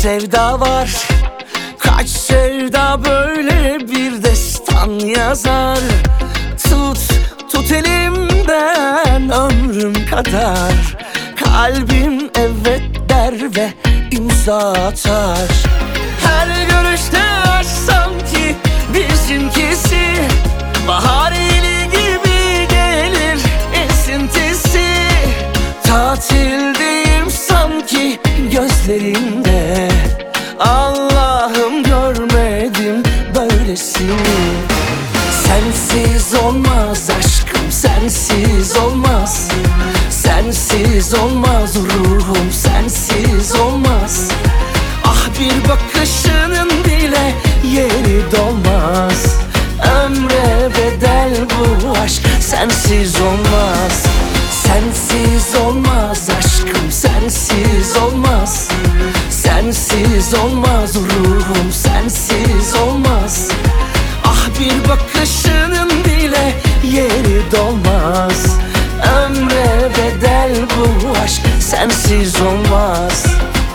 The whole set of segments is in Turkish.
sevda var, kaç sevda böyle bir destan yazar. Tut elimden ömrüm kadar, kalbim evet der ve imza atar. Her görüşte aşk sanki bizimkisi, bahar eli gibi gelir esintisi. Tatildeyim sanki gözlerinde, Allah'ım görmedim böylesini. Sensiz olmaz aşkım, sensiz olmaz. Sensiz olmaz ruhum, sensiz olmaz. Ah bir bakışının bile yeri dolmaz. Ömre bedel bu aşk, sensiz olmaz. Sensiz olmaz aşkım, sensiz olmaz. Sensiz olmaz ruhum, sensiz olmaz. Ah bir bakışının bile yeri dolmaz. Ömre bedel bu aşk, sensiz olmaz.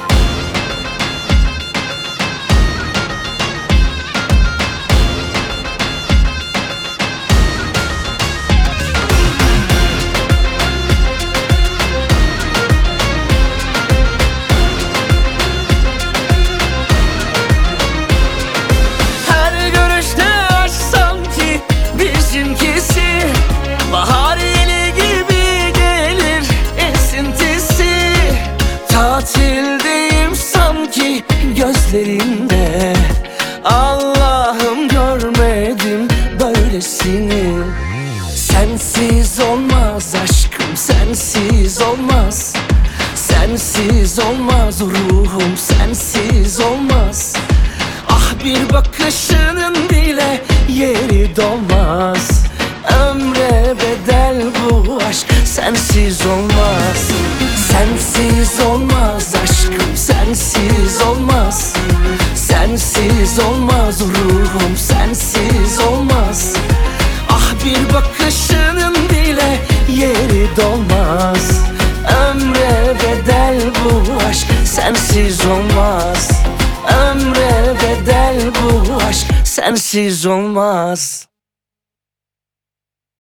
Bahar eli gibi gelir esintisi. Tatildeyim sanki gözlerinde, Allah'ım görmedim böylesini. Sensiz olmaz aşkım, sensiz olmaz. Sensiz olmaz ruhum, sensiz olmaz. Ah bir bakışının bile yeri dolmaz. Ömre bedel bu aşk, sensiz olmaz. Sensiz olmaz aşkım, sensiz olmaz. Sensiz olmaz ruhum, sensiz olmaz. Ah bir bakışının bile yeri dolmaz. Ömre bedel bu aşk, sensiz olmaz. Ömre bedel bu aşk, sensiz olmaz.